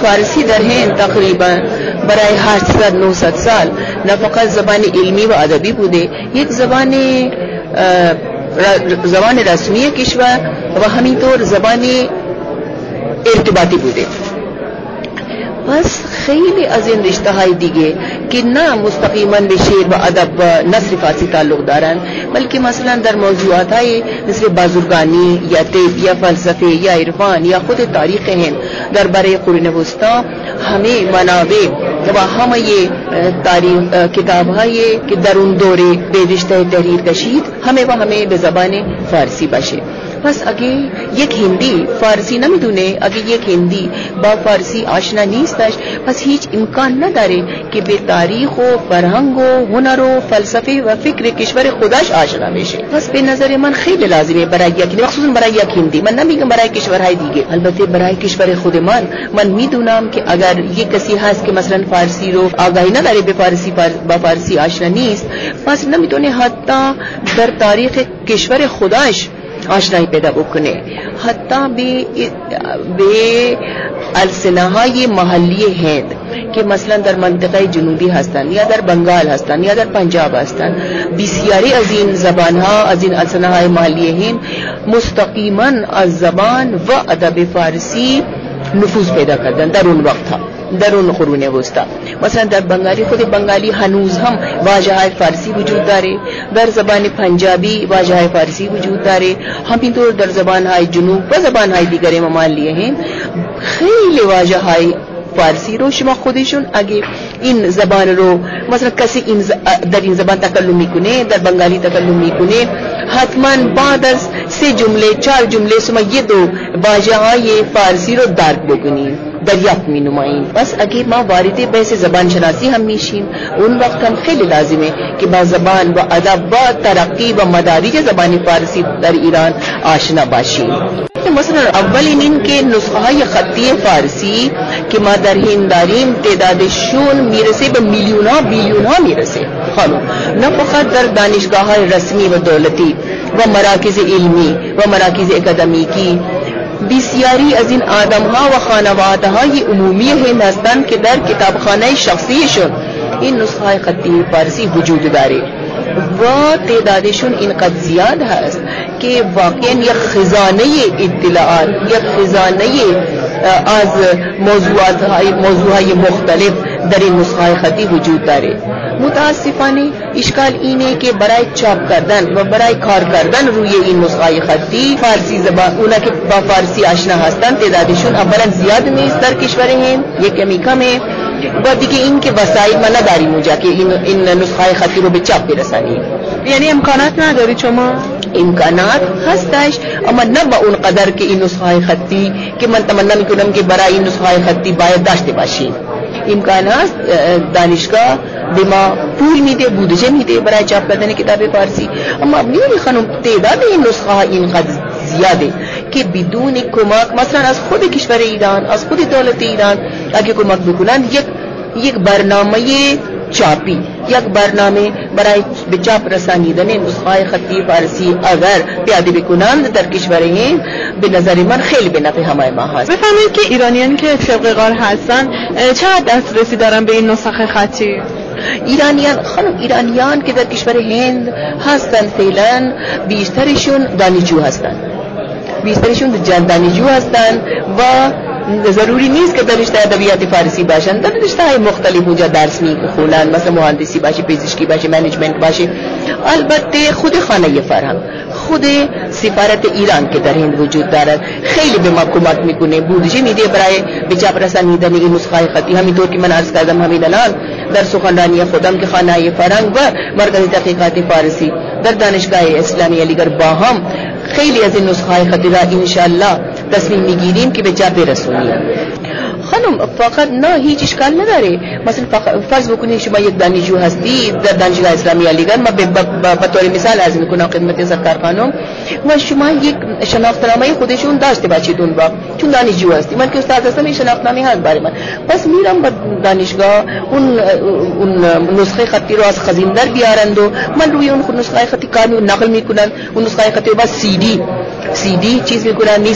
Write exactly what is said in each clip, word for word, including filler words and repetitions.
فارسی در هند تقریبا برای هشتصد نهصد سال نه فقط زبان علمی و ادبی بوده، یک زبان زبان رسمی کشور و همینطور زبان ارتباطی بوده. پس خیلی از این رشته های دیگه که نه مستقیما به شعر و ادب و نثر فارسی تعلق دارن، بلکه مثلا در موضوعات های مثل بازرگانی یا طب یا فلسفه یا عرفان یا خود تاریخ هند درباره قرون وسطا، همه منابع و همه تاریخ کتاب های که در اون دوره به رشته تحریر کشید همه و همه به زبان فارسی باشه. پس اگه یک هندی فارسی نمیدونه، اگه یک هندی با فارسی آشنا نیستش، پس هیچ امکان نداره که به تاریخ و فرهنگ و هنر و فلسفه و فکر کشور خودش آشنا بشه. پس به نظر من خیلی لازمه برای یک، مخصوصا برای یک هندی، من نمیگم برای کشورهای دیگه، البته برای کشور خود من من میدونم که اگر یک کسی هست که مثلا فارسی رو آگاهی نداره، به فارسی با فارسی آشنا نیست، پس نمیتونه حتی در تاریخ کشور خودش آشنایی پیدا بکنه، حتی به به السنه‌های محلی هند که مثلا در منطقه جنوبی هستند یا در بنگال هستند یا در پنجاب هستند، بسیاری از این زبانها از این السنه‌های محلی هند مستقیما از زبان و ادب فارسی نفوذ پیدا کردن در اون وقتها، در اون قرون وسطا. مثلا در بنگالی، خود بنگالی هنوز هم واژه‌های فارسی وجود داره، در زبان پنجابی واژه‌های فارسی وجود داره، همینطور در زبان‌های جنوب و زبان‌های دیگر ممالی هند خیلی واژه‌های فارسی رو شما خودشون اگه این زبان رو مثلا کسی این ز... در این زبان تکلم میکنه، در بنگالی تکلم میکنه، حتما بعد از سه جمله چهار جمله شما یه دو واژه‌های فارسی رو درک بکنید، دریافت می نماییم. پس اگه ما وارد بحث زبان شناسی هم میشیم، اون وقت هم خیلی لازمه که با زبان و ادب و ترقی و مدارج زبان فارسی در ایران آشنا باشیم. مثلا اولین این که نسخه های خطی فارسی که ما در هند داریم تعدادشون میرسه به میلیون ها بیلیون ها میرسه خانم، نه فقط در دانشگاه های رسمی و دولتی و مراکز علمی و مراکز اکادمیکی، بسیاری از این آدم ها و خانواده های عمومی هند هستند که در کتابخانه شخصیشون این نسخه های خطی فارسی وجود داره و تعدادشون اینقدر زیاد هست که واقعا یک خزانه اطلاعات، یک خزانه از موضوعات های موضوع های مختلف در این نسخه های خطی وجود داره. متاسفانه اشکال اینه که برای چاپ کردن و برای کار کردن روی این نسخه خطی فارسی زبان، اونا که با فارسی آشنا هستن تعدادشون اولا زیاد نیست در کشور هند، یک کمی کمه، و دیگه این که وسایل ما نداریم اونجا که این این نسخه خطی رو به چاپ برسانیم. یعنی امکانات نداری شما؟ امکانات هستش اما نه با اون قدر که این نسخه خطی که من تمنا میکنم که برای این نسخه خطی باید داشته باشیم. امکانات دانشگاه به ما پول میده، بودجه میده برای چاپ کردن کتاب فارسی، اما میبینی خانم تعداد این نسخه ها اینقدر زیاده که بدون کمک مثلا از خود کشور ایران، از خود دولت ایران اگه کمک بکنن، یک یک برنامه چاپی، یک برنامه برای به چاپ رسانیدن نسخه خطی فارسی اگر پیاده بکنند در کشور هند، به نظر من خیلی به نفع همه ما هست. بفرمایید که ایرانیان که طبق قار هستن چقدر دسترسی دارن به این نسخه خطی؟ ایرانیان خانم ایرانیان که در کشور هند هستن فعلا بیشترشون دانشجو هستن، بیشترشون دانشجو هستن و ضروری نیست که در رشته ادبیات فارسی باشن، در رشته‌های مختلف اونجا درس می‌خونن، مثلا مهندسی باشه، پزشکی باشه، منیجمنت باشه. البته خود خانه فرهنگ، خود سفارت ایران که در هند وجود دارد خیلی به ما کمک میکنه، بودجه میده برای به چاپ رسانیدن این نسخه خطی. همینطور که من عرض کردم همین الان در سخنرانی خودم که خانه فرهنگ و مرکز تحقیقات فارسی در دانشگاه اسلامی علیگڑھ با هم خیلی از این نسخه خطی را انشالله تصمیم میگیریم که به چاپ برسونیم. خانم فقط نه هیچ اشکال نداره، مثلا فرض بکنید شما یک دانشجو هستی در دانشگاه اسلامی علیگڑھ، ما به طور مثال عرض میکنم خدمت سرکار خانم، و شما یک شناختنامه خودشون داشته باشید اون وقت چون دانشجو هستی، من که استاد هستم این شناختنامه هست برای من، پس میرم به دانشگاه اون اون نسخه خطی رو از خزینه در بیارند و من روی اون نسخه خطی کار نقل میکنن، اون نسخه خطی با سی دی سی دی چیز میکنن، میسازن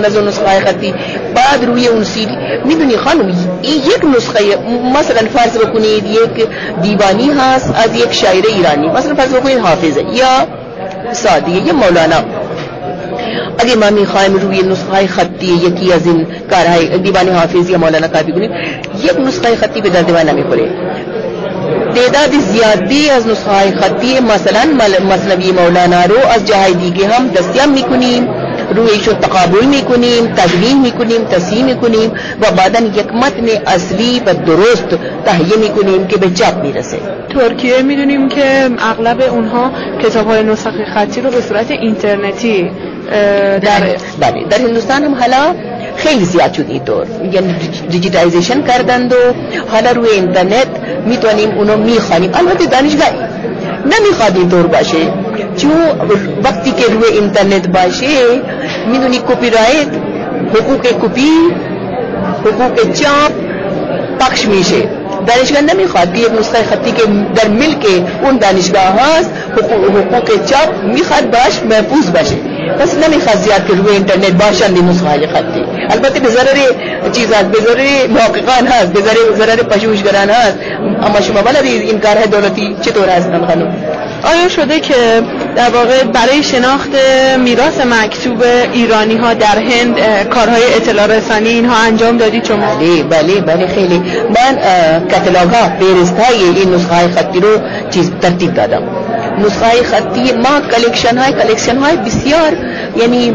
از اون نسخه خطی. بعد روی اون سیدی میدونی خانم یک نسخه، مثلا فرض بکنید یک دیوانی هست از یک شاعر ایرانی، مثلا فرض بکنید حافظه یا سعدی یا مولانا، اگه ما میخوایم روی نسخه خطی یکی از این کارهای دیوان حافظ یا مولانا کاپی کنیم، یک نسخه خطی به درد ما نمیخوره. تعداد زیادی از نسخه خطی مثلا مثنوی مولانا رو از جاهای دیگه هم دستیاب میکنیم، رویشو تقابل میکنیم، تدوین میکنیم، تصحیح میکنیم و بعدا یک متن اصلی و درست تهیه میکنیم که به چاپ میرسه. ترکیه میدونیم که اغلب اونها کتاب‌های نسخه خطی رو به صورت اینترنتی در بله در هندوستان هم حالا خیلی زیاد شد اینطور، یعنی دیجیتایزیشن کردند و حالا روی اینترنت میتونیم اونو میخوانیم. البته دانشگاه نمیخواد اینطور باشه، چون وقتی که روی اینترنت باشه میدونی کپی رایت، حقوق کپی، حقوق چاپ پخش میشه. دانشگاه نمیخواد که یک نسخه خطی که در ملک اون دانشگاه هست حقوق, حقوق چاپ میخواد باش محفوظ باشه، پس نمیخواد زیاد که روی اینترنت باشند این نسخه خطی. البته به ضرر چیز هست، به ضرر محققان هست، به ضرر پژوهشگران هست، اما شما بلدید این کارهای دولتی چطور هستن خانم؟ آیا شده که در واقع برای شناخت میراث مکتوب ایرانی ها در هند کارهای اطلاع رسانی اینها انجام دادید شما؟ بله بله بله خیلی. من کاتالوگ ها فهرست‌های این نسخه خطی رو چیز ترتیب دادم. نسخه خطی ما کلکشن های کلکشن های بسیار، یعنی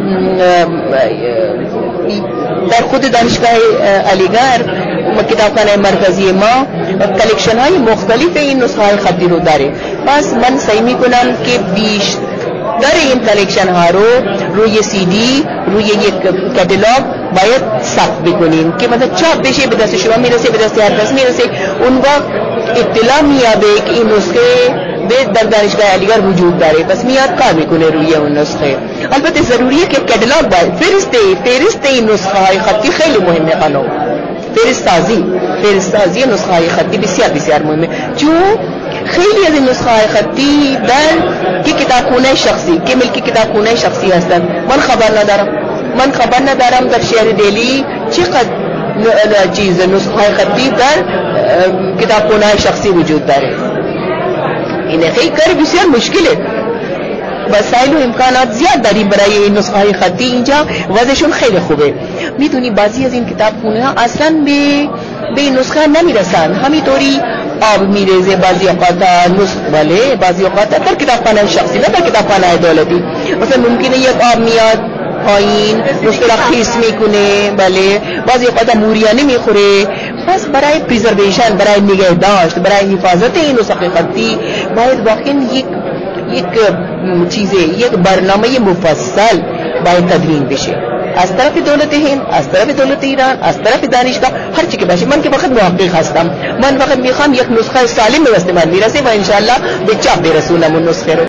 در خود دانشگاه علیگرد کتابخانه مرکزی ما کلکشن های مختلف این نسخه خطی رو داره. پس من سعی میکنم که بیش در این کلکشن ها رو روی سی دی، روی یک کاتالوگ باید ثبت بکنیم که مثلا چاپ بشه، به دست شما میرسه، به دست هر کس میرسه. اون وقت اطلاع میابه که این نسخه در دانشگاه علیگرد وجود داره، پس میاد کار میکنه روی اون نسخه. البته ضروریه که کاتالوگ باید فرسته فرسته این نسخه های خطی خیلی مهمه خانم. فرستازی فرستازی نسخه خطی بسیار بسیار مهمه، چون خیلی از این نسخه خطی در که کتابخانه شخصی که ملک کتابخانه شخصی هستند. من خبر ندارم من خبر ندارم در شهر دلی چقدر چیز نسخه خطی در کتابخانه شخصی وجود داره. این خیلی کار بسیار مشکله. وسایل و امکانات زیاد داریم برای این نسخه خطی، اینجا وضعشون خیلی خوبه. میدونی بعضی از این کتابخانه ها اصلا به به این نسخه نمیرسن، همینطوری آب میریزه بعضی اوقات نسخه، بله بعضی اوقات در کتابخانه شخصی نه در کتابخانه دولتی. مثلا ممکنه یک آب میاد پایین مشکل خیس میکنه، بله بعضی اوقات موریانه میخوره. پس برای پریزرویشن، برای نگهداشت، برای حفاظت این نسخه خطی باید واقعا یک یک چیزه یک برنامه مفصل باید تدوین بشه از طرف دولت هند، از طرف دولت ایران، از طرف دانشگاه، هر چی که باشه. من که فقط محقق هستم، من فقط میخوام یک نسخه سالم به دست من میرسه و انشالله به چاپ برسونم اون نسخه رو.